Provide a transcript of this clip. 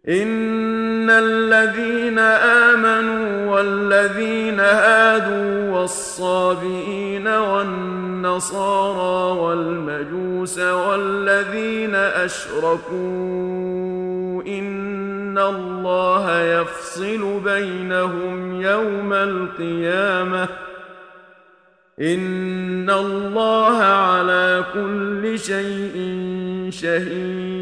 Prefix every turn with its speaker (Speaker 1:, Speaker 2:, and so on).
Speaker 1: إن الذين آمنوا والذين هادوا والصابئين والنصارى والمجوس والذين أشركوا إن الله يفصل بينهم يوم القيامة إن الله على كل شيء شهيد.